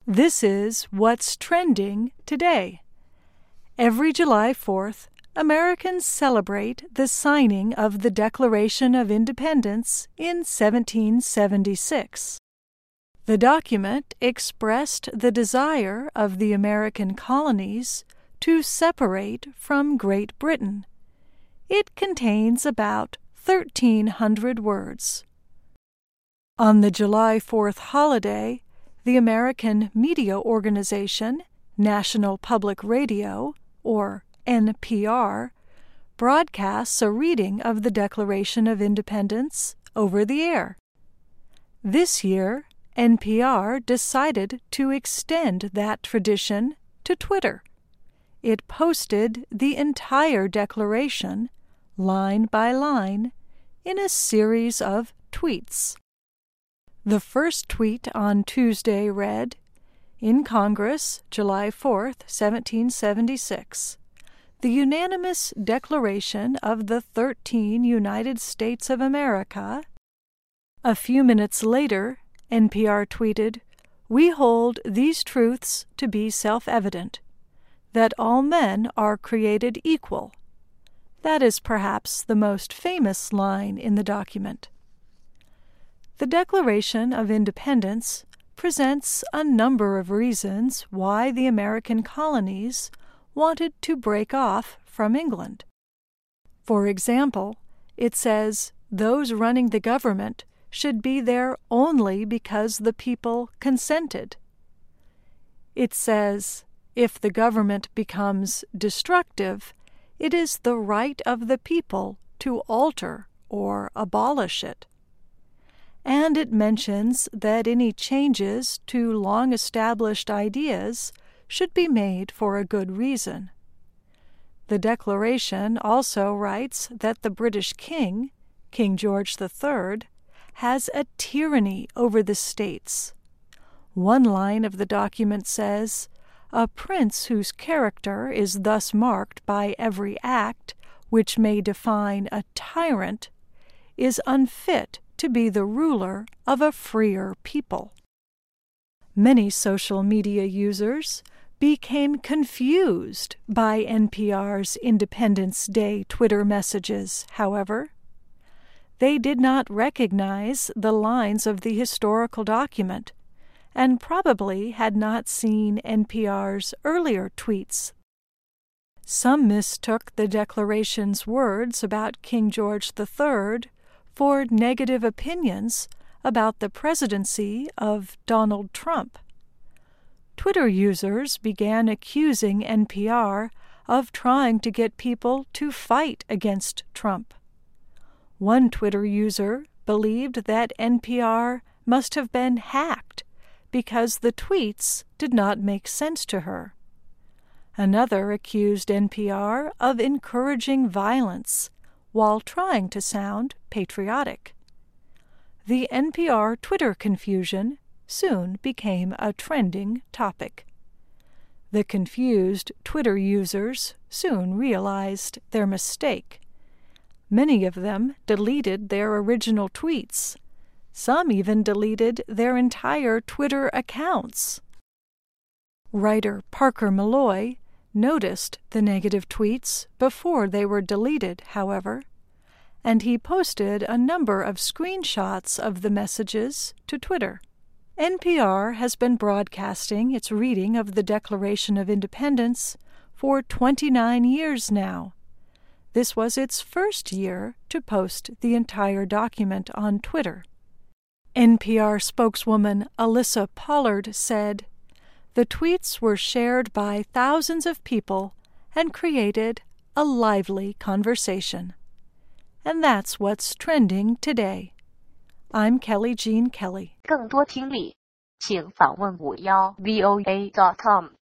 This is what's trending today. Every July 4th, Americans celebrate the signing of the Declaration of Independence in 1776. The document expressed the desire of the American colonies to separate from Great Britain. It contains about 1,300 words. On the July 4th holiday, the American media organization, National Public Radio, or NPR, broadcasts a reading of the Declaration of Independence over the air. This year, NPR decided to extend that tradition to Twitter. It posted the entire declaration, line by line, in a series of tweets. The first tweet on Tuesday read, "In Congress, July 4th, 1776, the unanimous declaration of the 13 United States of America." A few minutes later, NPR tweeted, "We hold these truths to be self-evident, that all men are created equal." That is perhaps the most famous line in the document. The Declaration of Independence presents a number of reasons why the American colonies wanted to break off from England. For example, it says those running the government should be there only because the people consented. It says if the government becomes destructive, it is the right of the people to alter or abolish it. And it mentions that any changes to long-established ideas should be made for a good reason. The Declaration also writes that the British king, King George III, has a tyranny over the states. One line of the document says, "A prince whose character is thus marked by every act which may define a tyrant is unfit to be the ruler of a freer people." Many social media users became confused by NPR's Independence Day Twitter messages, however. They did not recognize the lines of the historical document and probably had not seen NPR's earlier tweets. Some mistook the Declaration's words about King George III for negative opinions about the presidency of Donald Trump. Twitter users began accusing NPR of trying to get people to fight against Trump. One Twitter user believed that NPR must have been hacked because the tweets did not make sense to her. Another accused NPR of encouraging violence while trying to sound patriotic. The NPR Twitter confusion soon became a trending topic. The confused Twitter users soon realized their mistake. Many of them deleted their original tweets. Some even deleted their entire Twitter accounts. Writer Parker Malloy noticed the negative tweets before they were deleted, however, and he posted a number of screenshots of the messages to Twitter. NPR has been broadcasting its reading of the Declaration of Independence for 29 years now. This was its first year to post the entire document on Twitter. NPR spokeswoman Alyssa Pollard said, "The tweets were shared by thousands of people and created a lively conversation." And that's what's trending today. I'm Kelly Jean Kelly. 更多听力，请访问51voa.com。